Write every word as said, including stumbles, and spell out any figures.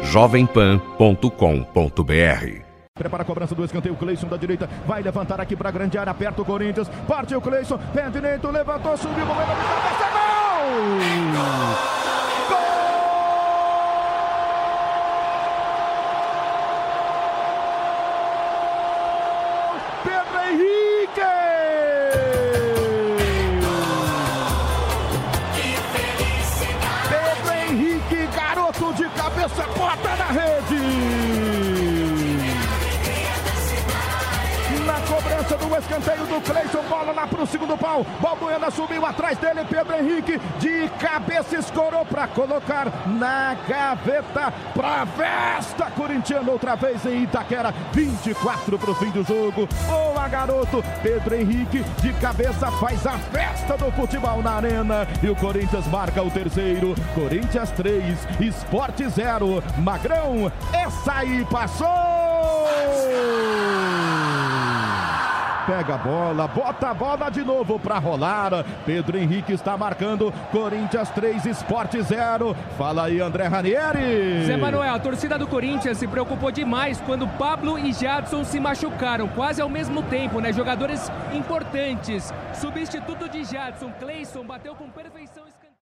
jovem pan ponto com ponto br. Prepara a cobrança do escanteio, o Cleison da direita, vai levantar aqui para a grande área, aperta o Corinthians, partiu o Cleison, pé direito, levantou, subiu, momento de cabeça, gol! De cabeça, bota na rede. Na cobrança do escanteio do Cleison, bola lá pro segundo pau. Balbuena subiu atrás dele, Pedro Henrique de cabeça escorou para colocar na gaveta pra festa corintiana outra vez em Itaquera. vinte e quatro pro fim do jogo. Boa, garoto. Pedro Henrique de cabeça faz a festa do futebol na arena e o Corinthians marca o terceiro. Corinthians três, Sport zero. Magrão, essa aí passou. Pega a bola, bota a bola de novo para rolar. Pedro Henrique está marcando. Corinthians três, Sport zero. Fala aí, André Ranieri. Zé Manuel, a torcida do Corinthians se preocupou demais quando Pablo e Jadson se machucaram, quase ao mesmo tempo, né? Jogadores importantes. Substituto de Jadson, Cleison bateu com perfeição.